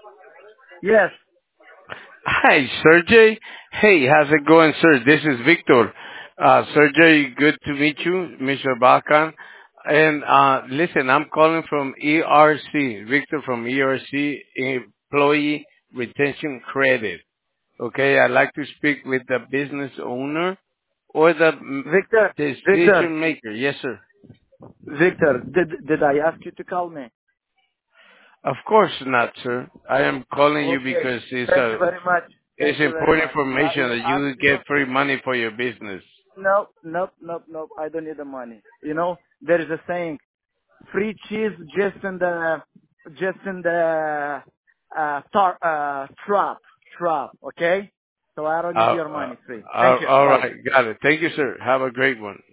Yes. Hi, Sergey. Hey, how's it going, sir? This is Victor. Sergey, good to meet you, Mr. Balkan. And listen, I'm calling from ERC, Victor from ERC, Employee Retention Credit. Okay, I'd like to speak with the business owner or the Victor, Victor, decision maker. Yes, sir. Victor, did I ask you to call me? Of course not, sir. I am calling you Okay. because Thank you very much. it's Thank you very important much. information that you You know, get free money for your business. no, nope, nope, nope. I don't need the money. You know, there is a saying: free cheese just in the trap. Okay. So I don't need Uh, your uh, money, free. Thank you. all Bye. right, got it. Thank you, sir. Have a great one.